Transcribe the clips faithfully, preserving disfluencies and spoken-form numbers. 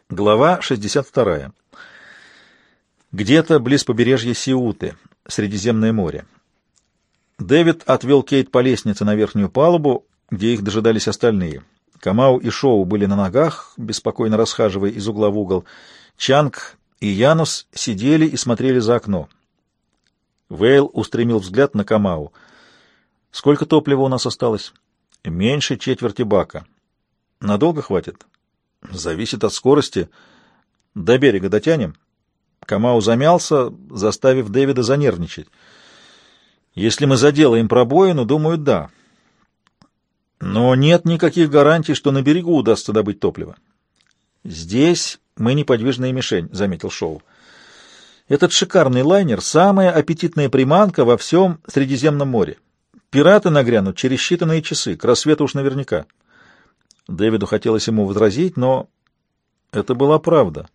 Глава шестьдесят вторая. Где-то близ побережья Сеуты, Средиземное море. Дэвид отвел Кейт по лестнице на верхнюю палубу, где их дожидались остальные. Камау и Шоу были на ногах, беспокойно расхаживая из угла в угол. Чанг и Янус сидели и смотрели за окно. Вейл устремил взгляд на Камау. «Сколько топлива у нас осталось?» «Меньше четверти бака». «Надолго хватит?» «Зависит от скорости. До берега дотянем?» Камау замялся, заставив Дэвида занервничать. «Если мы заделаем пробоину, думаю, да. Но нет никаких гарантий, что на берегу удастся добыть топливо». «Здесь мы неподвижная мишень», — заметил Шоу. «Этот шикарный лайнер — самая аппетитная приманка во всем Средиземном море. Пираты нагрянут через считанные часы, к рассвету уж наверняка». Дэвиду хотелось ему возразить, но это была правда.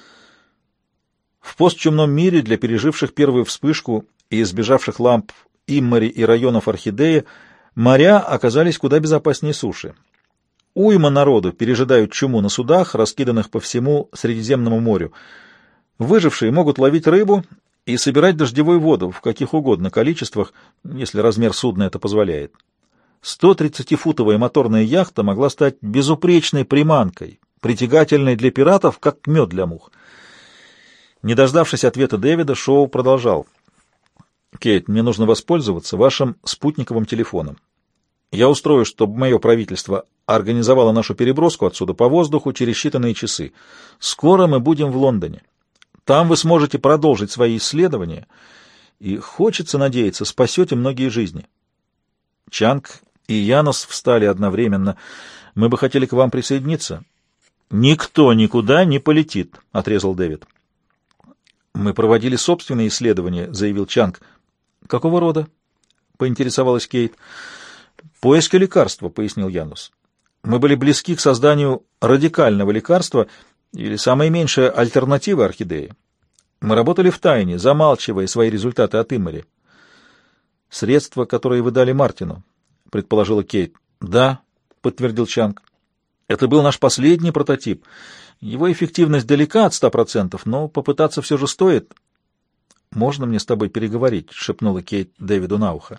В постчумном мире для переживших первую вспышку и избежавших ламп Иммари и районов Орхидеи моря оказались куда безопаснее суши. Уйма народу пережидают чуму на судах, раскиданных по всему Средиземному морю. Выжившие могут ловить рыбу и собирать дождевую воду в каких угодно количествах, если размер судна это позволяет. сто тридцатифутовая моторная яхта могла стать безупречной приманкой, притягательной для пиратов, как мед для мух. Не дождавшись ответа Дэвида, Шоу продолжал. «Кейт, мне нужно воспользоваться вашим спутниковым телефоном. Я устрою, чтобы мое правительство организовало нашу переброску отсюда по воздуху через считанные часы. Скоро мы будем в Лондоне. Там вы сможете продолжить свои исследования, и, хочется надеяться, спасете многие жизни». Чанг и Янус встали одновременно. «Мы бы хотели к вам присоединиться». «Никто никуда не полетит», — отрезал Дэвид. «Мы проводили собственные исследования», — заявил Чанг. «Какого рода?» — поинтересовалась Кейт. «Поиски лекарства», — пояснил Янус. «Мы были близки к созданию радикального лекарства или самой меньшей альтернативы орхидеи. Мы работали в тайне, замалчивая свои результаты от Иммари». «Средства, которые вы дали Мартину», — предположила Кейт. «Да», — подтвердил Чанг. «Это был наш последний прототип. Его эффективность далека от ста процентов, но попытаться все же стоит». «Можно мне с тобой переговорить?» — шепнула Кейт Дэвиду на ухо.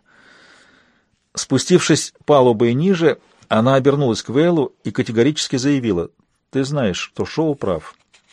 Спустившись палубой ниже, она обернулась к Вейлу и категорически заявила: «Ты знаешь, что Шоу прав».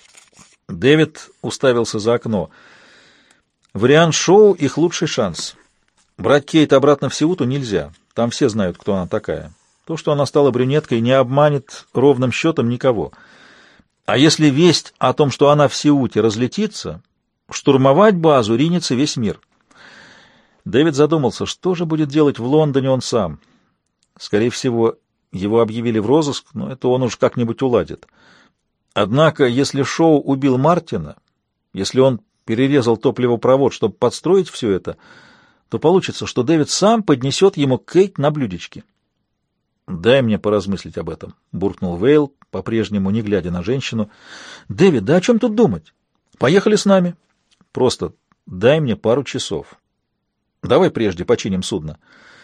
Дэвид уставился за окно. Вариант Шоу — их лучший шанс. Брать Кейт обратно в Сеуту нельзя. Там все знают, кто она такая. То, что она стала брюнеткой, не обманет ровным счетом никого. А если весть о том, что она в Сеуте, разлетится, штурмовать базу ринется весь мир. Дэвид задумался, что же будет делать в Лондоне он сам. Скорее всего, его объявили в розыск, но это он уж как-нибудь уладит. Однако, если Шоу убил Мартина, если он перерезал топливопровод, чтобы подстроить все это, то получится, что Дэвид сам поднесет ему Кейт на блюдечке. «Дай мне поразмыслить об этом», — буркнул Вейл, по-прежнему не глядя на женщину. «Дэвид, да о чем тут думать? Поехали с нами. Просто дай мне пару часов. Давай прежде починим судно».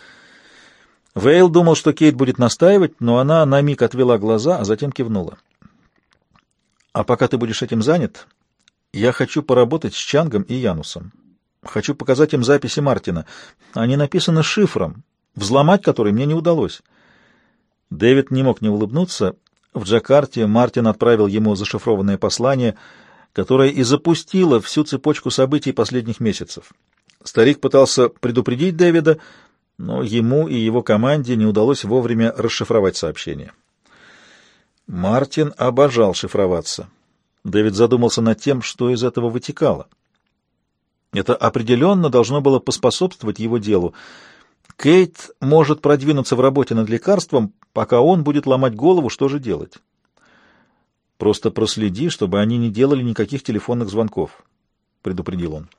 Вейл думал, что Кейт будет настаивать, но она на миг отвела глаза, а затем кивнула. «А пока ты будешь этим занят, я хочу поработать с Чангом и Янусом. Хочу показать им записи Мартина. Они написаны шифром, взломать который мне не удалось». Дэвид не мог не улыбнуться. В Джакарте Мартин отправил ему зашифрованное послание, которое и запустило всю цепочку событий последних месяцев. Старик пытался предупредить Дэвида, но ему и его команде не удалось вовремя расшифровать сообщение. Мартин обожал шифроваться. Дэвид задумался над тем, что из этого вытекало. Это определенно должно было поспособствовать его делу. Кейт может продвинуться в работе над лекарством, пока он будет ломать голову, что же делать. «Просто проследи, чтобы они не делали никаких телефонных звонков», — предупредил он.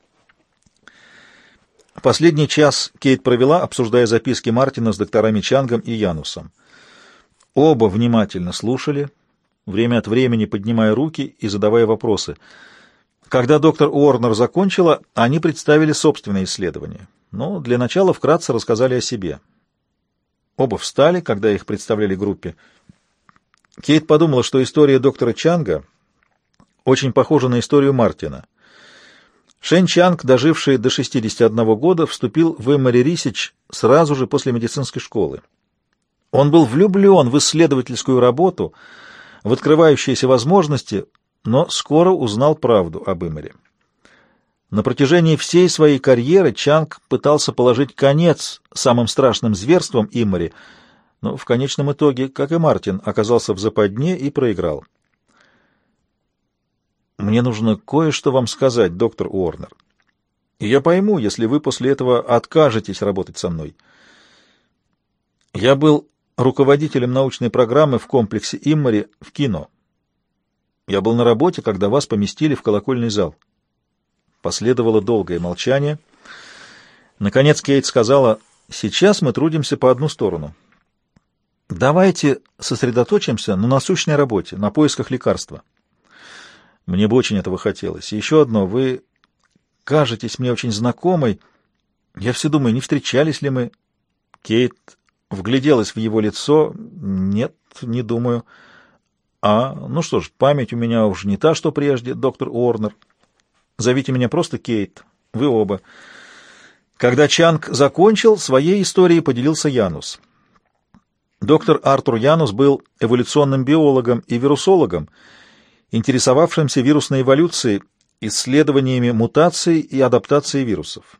Последний час Кейт провела, обсуждая записки Мартина с докторами Чангом и Янусом. Оба внимательно слушали, время от времени поднимая руки и задавая вопросы. Когда доктор Уорнер закончила, они представили собственные исследования, но для начала вкратце рассказали о себе. Оба встали, когда их представляли группе. Кейт подумала, что история доктора Чанга очень похожа на историю Мартина. Шэн Чанг, доживший до шестидесяти одного года, вступил в Эмори Рисич сразу же после медицинской школы. Он был влюблен в исследовательскую работу, в открывающиеся возможности, но скоро узнал правду об Эмори. На протяжении всей своей карьеры Чанг пытался положить конец самым страшным зверствам Эмори, но в конечном итоге, как и Мартин, оказался в западне и проиграл. «Мне нужно кое-что вам сказать, доктор Уорнер. И я пойму, если вы после этого откажетесь работать со мной. Я был руководителем научной программы в комплексе Эмори в кино. Я был на работе, когда вас поместили в колокольный зал». Последовало долгое молчание. Наконец Кейт сказала: «Сейчас мы трудимся по одну сторону. Давайте сосредоточимся на насущной работе, на поисках лекарства». Мне бы очень этого хотелось. И еще одно. Вы кажетесь мне очень знакомой. Я все думаю, не встречались ли мы? Кейт вгляделась в его лицо. Нет, не думаю. А, ну что ж, память у меня уж не та, что прежде, доктор Уорнер. Зовите меня просто Кейт. Вы оба. Когда Чанг закончил, своей историей поделился Янус. Доктор Артур Янус был эволюционным биологом и вирусологом, интересовавшимся вирусной эволюцией, исследованиями мутаций и адаптации вирусов.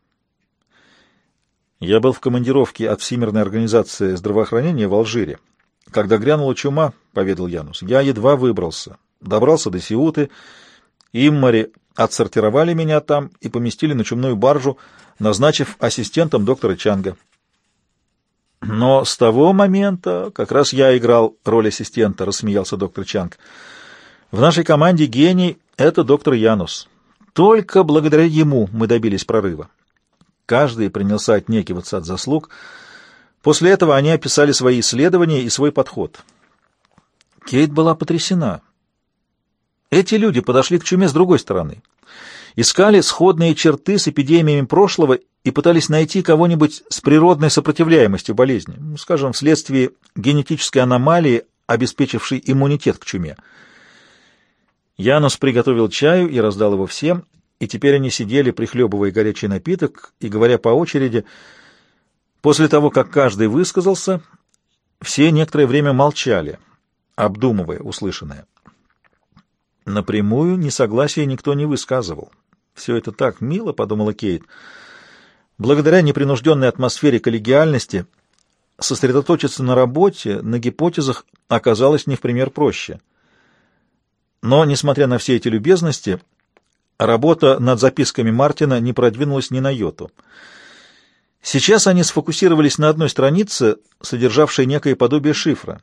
Я был в командировке от Всемирной организации здравоохранения в Алжире. Когда грянула чума, — поведал Янус, — я едва выбрался. Добрался до Сеуты, Эмори отсортировали меня там и поместили на чумную баржу, назначив ассистентом доктора Чанга. Но с того момента как раз я играл роль ассистента, — рассмеялся доктор Чанг. В нашей команде гений — это доктор Янус. Только благодаря ему мы добились прорыва. Каждый принялся отнекиваться от заслуг. После этого они описали свои исследования и свой подход. Кейт была потрясена. Эти люди подошли к чуме с другой стороны. Искали сходные черты с эпидемиями прошлого и пытались найти кого-нибудь с природной сопротивляемостью болезни, ну, скажем, вследствие генетической аномалии, обеспечившей иммунитет к чуме. Янус приготовил чаю и раздал его всем, и теперь они сидели, прихлебывая горячий напиток и говоря по очереди. После того, как каждый высказался, все некоторое время молчали, обдумывая услышанное. Напрямую несогласия никто не высказывал. «Все это так мило», — подумала Кейт. Благодаря непринужденной атмосфере коллегиальности сосредоточиться на работе, на гипотезах оказалось не в пример проще. Но, несмотря на все эти любезности, работа над записками Мартина не продвинулась ни на йоту. Сейчас они сфокусировались на одной странице, содержавшей некое подобие шифра.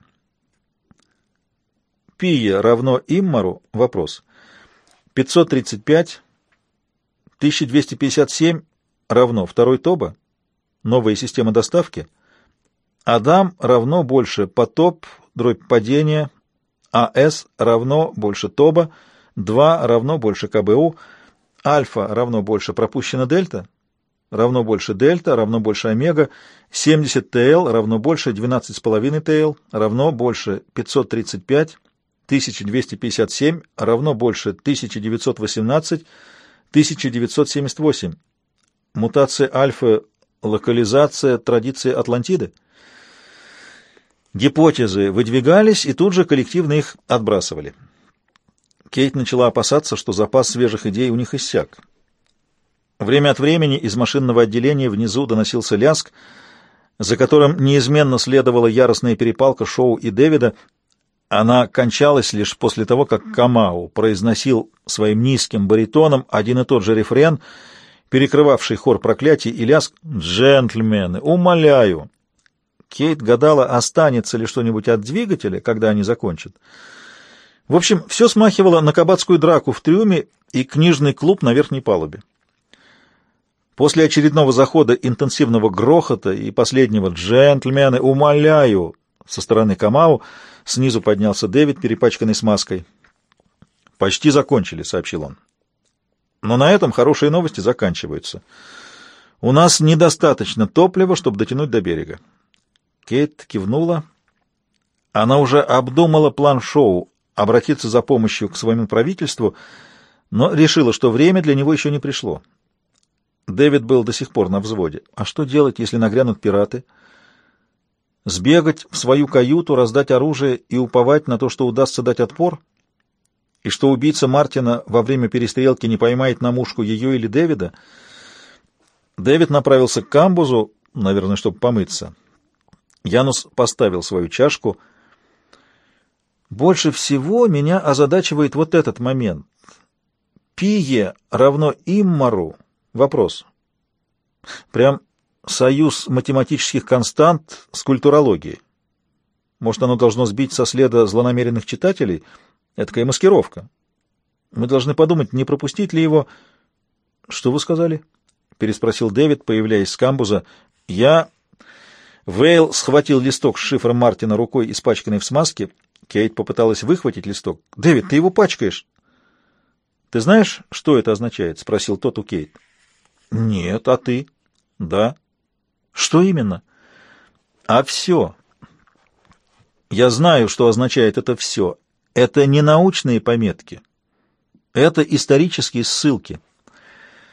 Пия равно Иммару. Вопрос. пятьсот тридцать пять, тысяча двести пятьдесят семь равно второй Тоба. Новая система доставки. Адам равно больше потоп, дробь падения. АС равно больше Тоба. два равно больше КБУ. Альфа равно больше пропущена дельта. Равно больше дельта, равно больше омега. семьдесят ТЛ равно больше двенадцать с половиной ТЛ. Равно больше пятьсот тридцать пять. тысяча двести пятьдесят семь равно больше тысяча девятьсот восемнадцать, тысяча девятьсот семьдесят восемь. Мутация альфа, локализация традиции Атлантиды. Гипотезы выдвигались, и тут же коллективно их отбрасывали. Кейт начала опасаться, что запас свежих идей у них иссяк. Время от времени из машинного отделения внизу доносился лязг, за которым неизменно следовала яростная перепалка Шоу и Дэвида. Она кончалась лишь после того, как Камау произносил своим низким баритоном один и тот же рефрен, перекрывавший хор проклятий и лязг «Джентльмены, умоляю!». Кейт гадала, останется ли что-нибудь от двигателя, когда они закончат. В общем, все смахивало на кабацкую драку в трюме и книжный клуб на верхней палубе. После очередного захода интенсивного грохота и последнего «Джентльмены, умоляю!» со стороны Камау снизу поднялся Дэвид, перепачканный смазкой. «Почти закончили», — сообщил он. «Но на этом хорошие новости заканчиваются. У нас недостаточно топлива, чтобы дотянуть до берега». Кейт кивнула. Она уже обдумала план Шоу. обратиться за помощью к своему правительству, но решила, что время для него еще не пришло. Дэвид был до сих пор на взводе. А что делать, если нагрянут пираты? Сбегать в свою каюту, раздать оружие и уповать на то, что удастся дать отпор? И что убийца Мартина во время перестрелки не поймает на мушку ее или Дэвида? Дэвид направился к камбузу, наверное, чтобы помыться. Янус поставил свою чашку. Больше всего меня озадачивает вот этот момент. Пие равно иммару. Вопрос. Прям союз математических констант с культурологией. Может, оно должно сбить со следа злонамеренных читателей? Этакая маскировка. Мы должны подумать, не пропустить ли его... — Что вы сказали? — переспросил Дэвид, появляясь с камбуза. — Я... Вейл схватил листок с шифром Мартина рукой, испачканной в смазке. Кейт попыталась выхватить листок. — Дэвид, ты его пачкаешь. — Ты знаешь, что это означает? — спросил тот у Кейт. — Нет, а ты? — Да. — Что именно? — А все. Я знаю, что означает это все. Это не научные пометки. Это исторические ссылки.